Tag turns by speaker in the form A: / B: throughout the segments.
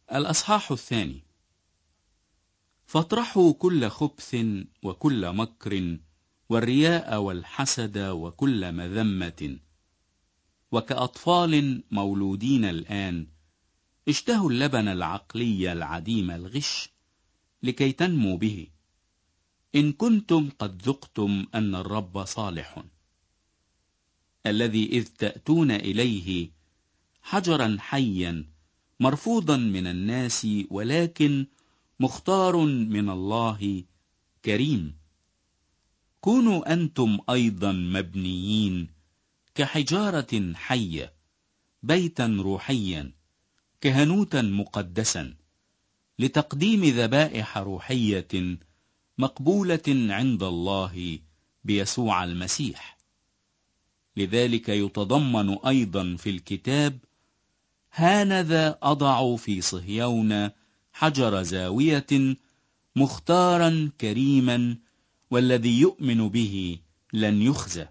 A: الأصحاح 2. فاطرحوا كل خبث وكل مكر والرياء والحسد وكل مذمة، وكأطفال مولودين الآن اشتهوا اللبن العقلي العديم الغش لكي تنموا به، إن كنتم قد ذقتم أن الرب صالح، الذي إذ تأتون إليه حجرا حيا مرفوضا من الناس ولكن مختار من الله كريم، كونوا أنتم أيضا مبنيين كحجارة حية بيتا روحيا كهنوتا مقدسا لتقديم ذبائح روحية مقبولة عند الله بيسوع المسيح. لذلك يتضمن أيضا في الكتاب: هانذا أضع في صهيون حجر زاوية مختارا كريما، والذي يؤمن به لن يخزى.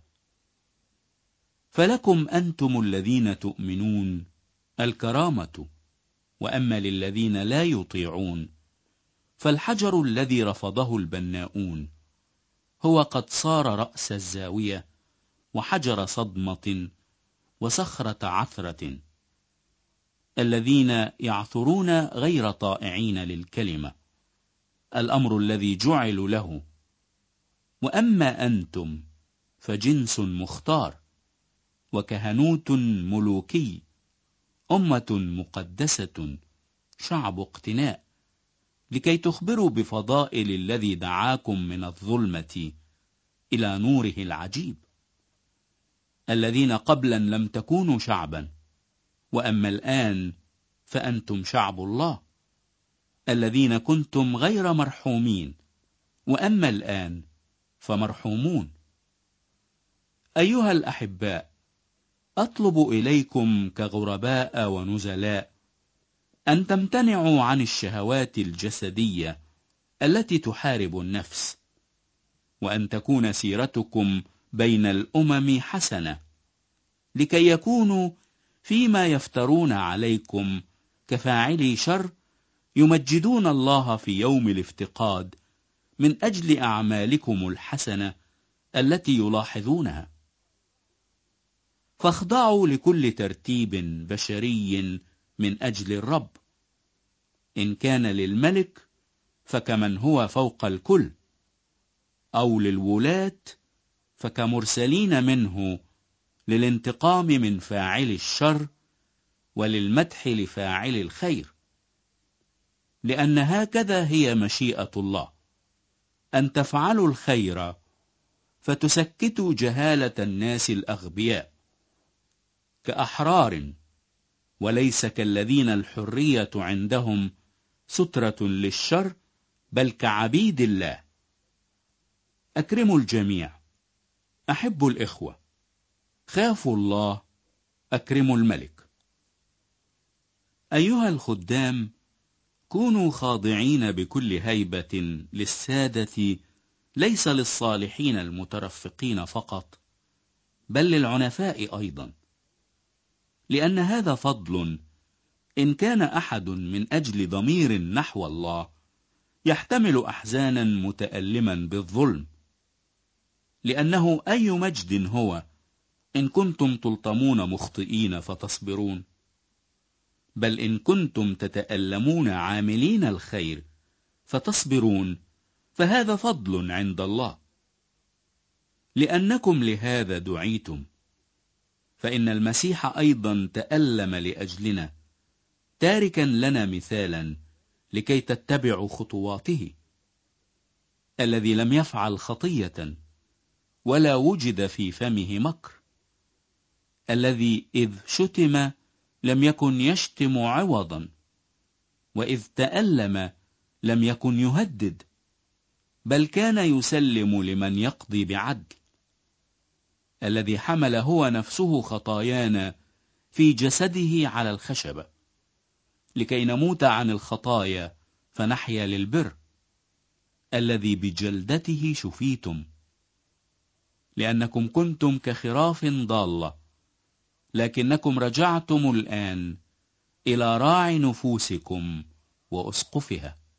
A: فلكم أنتم الذين تؤمنون الكرامة، وأما للذين لا يطيعون فالحجر الذي رفضه البناؤون هو قد صار رأس الزاوية وحجر صدمة وصخرة عثرة، الذين يعثرون غير طائعين للكلمة، الأمر الذي جعلوا له. وأما أنتم فجنس مختار وكهنوت ملوكي، أمة مقدسة، شعب اقتناء، لكي تخبروا بفضائل الذي دعاكم من الظلمة إلى نوره العجيب، الذين قبلا لم تكونوا شعبا، وأما الآن فأنتم شعب الله، الذين كنتم غير مرحومين، وأما الآن فمرحومون. أيها الأحباء، أطلب إليكم كغرباء ونزلاء أن تمتنعوا عن الشهوات الجسدية التي تحارب النفس، وأن تكون سيرتكم بين الأمم حسنة، لكي يكونوا فيما يفترون عليكم كفاعلي شر يمجدون الله في يوم الافتقاد من أجل أعمالكم الحسنة التي يلاحظونها. فاخضعوا لكل ترتيب بشري من أجل الرب، إن كان للملك فكمن هو فوق الكل، أو للولاة فكمرسلين منه للانتقام من فاعل الشر وللمدح لفاعل الخير، لأن هكذا هي مشيئة الله، أن تفعلوا الخير فتسكتوا جهالة الناس الأغبياء، كأحرار وليس كالذين الحرية عندهم سترة للشر، بل كعبيد الله. أكرموا الجميع، أحبوا الإخوة، خافوا الله، أكرموا الملك. أيها الخدام، كونوا خاضعين بكل هيبة للسادة، ليس للصالحين المترفقين فقط، بل للعنفاء أيضا، لأن هذا فضل إن كان أحد من أجل ضمير نحو الله يحتمل أحزانا متألما بالظلم، لأنه أي مجد هو إن كنتم تلطمون مخطئين فتصبرون، بل إن كنتم تتألمون عاملين الخير فتصبرون، فهذا فضل عند الله، لأنكم لهذا دعيتم. فإن المسيح أيضا تألم لأجلنا، تاركا لنا مثالا لكي تتبعوا خطواته، الذي لم يفعل خطية ولا وجد في فمه مكر، الذي إذ شتم لم يكن يشتم عوضا، وإذ تألم لم يكن يهدد، بل كان يسلم لمن يقضي بعدل، الذي حمل هو نفسه خطايانا في جسده على الخشبة، لكي نموت عن الخطايا فنحيا للبر، الذي بجلدته شفيتم، لأنكم كنتم كخراف ضالة، لكنكم رجعتم الآن إلى راعي نفوسكم وأسقفها.